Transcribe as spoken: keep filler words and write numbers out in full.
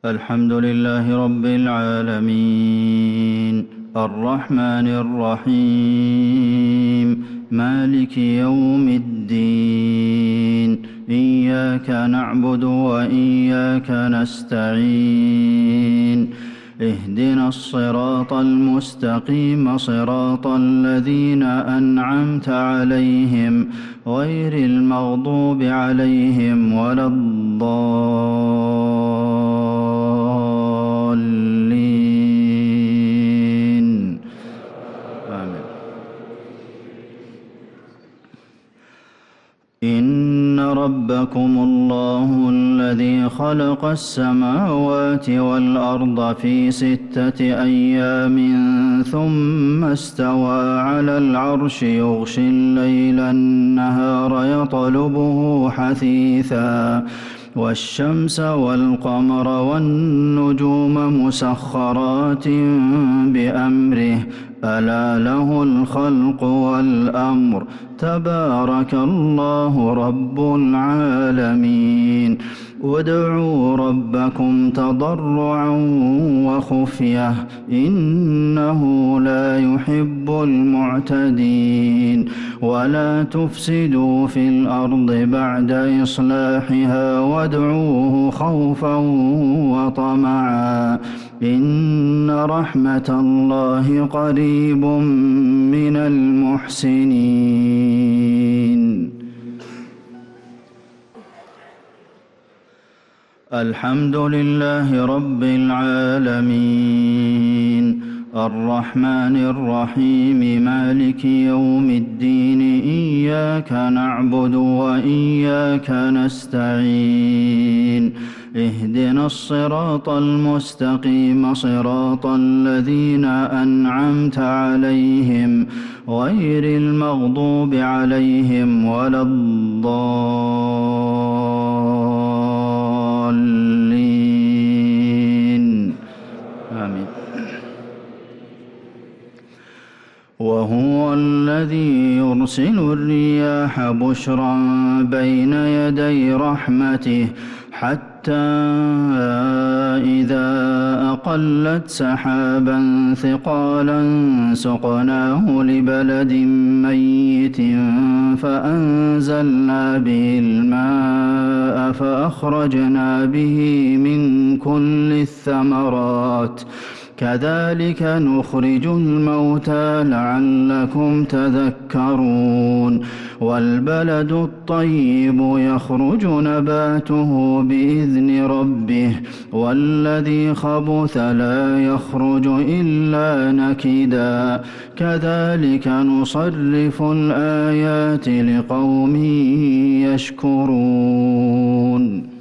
الحمد لله رب العالمين الرحمن الرحيم مالك يوم الدين إياك نعبد وإياك نستعين اهدنا الصراط المستقيم صراط الذين أنعمت عليهم غير المغضوب عليهم ولا الضالين آمين. إن ربكم الله الذي خلق السماوات والأرض في ستة أيام ثم استوى على العرش يغشي الليل النهار يطلبه حثيثا والشمس والقمر والنجوم مسخرات بأمره ألا له الخلق والأمر تبارك الله رب العالمين. ادعوا ربكم تضرعا وخفية إنه لا يحب المعتدين ولا تفسدوا في الأرض بعد إصلاحها وادعوه خوفا وطمعا إن رحمة الله قريب من المحسنين. الحمد لله رب العالمين الرحمن الرحيم مالك يوم الدين إياك نعبد وإياك نستعين اهدنا الصراط المستقيم صراط الذين أنعمت عليهم غير المغضوب عليهم ولا الضالين آمين. وهو الذي يرسل الرياح بشرا بين يدي رحمته حتى إذا أقلت سحابا ثقالا سقناه لبلد ميت فأنزلنا به الماء فأخرجنا به من كل الثمرات كذلك نخرج الموتى لعلكم تذكرون. والبلد الطيب يخرج نباته بإذن ربه والذي خبث لا يخرج إلا نكدا كذلك نصرف الآيات لقوم يشكرون.